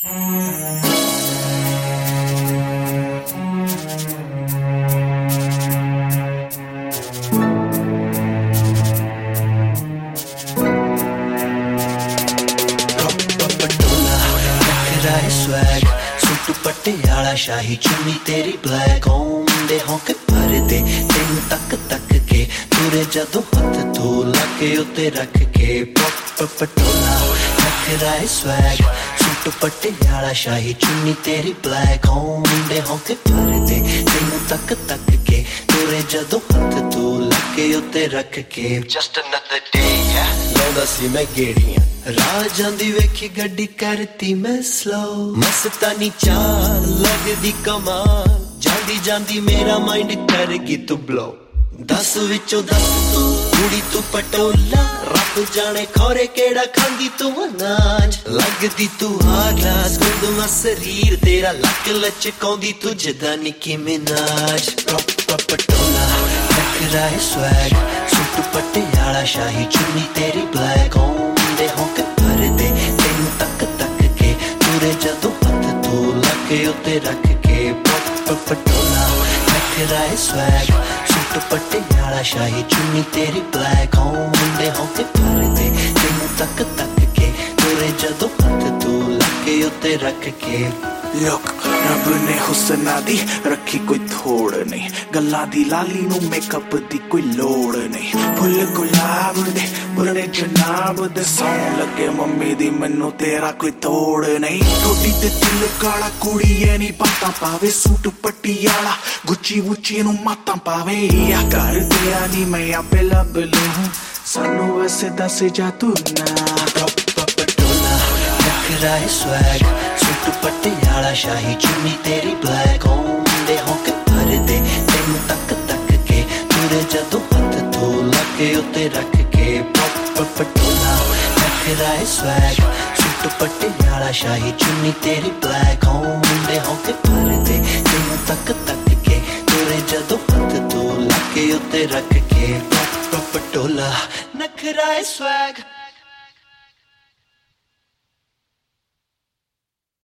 swag suit Patiala शाही चुन्नी तेरी black होंदे होंके भर दे तेन तक तक के तुरे जदों हथ तू लगे उत्ते रख के पटोला नखरा है स्वैग सूट पटियाला शाही चुन्नी तेरी ब्लैक होंदे होंके भर दे तेन तक तक के तुरे जदों हथ तू लगे उत्ते रख के जस्ट अनदर डे लाउंदा सी मैं गेड़ियां राह जांदी वेखी गड्डी करती मैं स्लो मस्तानी चाल लगदी कमाल जांदी जांदी मेरा माइंड करगी तू ब्लो 10 विचों 10 तू कुड़ी तू पटोला रब जाने खोरे केड़ा खांदी तू अनाज लगदी तू हार ग्लास गुंदमा शरीर तेरा लक लचकाउंदी तू जदा निकी मिनाज पटोला नखरा है स्वैग सूट पटियाला शाही चुन्नी तेरी ब्लैक होंदे होंके भर दे तेन तक तक के तुरे जदों हथ तू लगे उत्ते रख के पटोला नखरा है स्वैग सूट पटियाला शाही चुन्नी तेरी ब्लैक होंदे होंके भर दे तेन तक तक के तुरे जदों हथ तू लगे उत्ते रख के लोक रब ने हुस्ना दी रखी कोई थोड़ नहीं गल्लां दी लाली नू मेकअप दी कोई लोड़ नहीं फुल गुलाब दे बुलने जनाब दे सौं लगे मम्मी दी मैनू तेरा कोई तोड़ नहीं थोड़ी ते दिल काला कुड़ी ऐ नी बातां पावे सूट पटियाला गुच्ची वुच्ची नू मातां पावे या कर दिया नी मैं आपे लब लूं सानू वैसे दस जा तू ना नखरा है स्वैग सूट पटियाला शाही चुन्नी तेरी ब्लैक होंदे होंके भर दे तेन तक तक के तुरे जदों हथ तू लगे उत्ते रख के पटोला नखरा है स्वैग सूट पटियाला शाही चुन्नी तेरी ब्लैक होंदे होंके भर दे तेन तक तक के तुरे जदों हथ तू लगे उत्ते रख के पटोला नखरा है स्वैग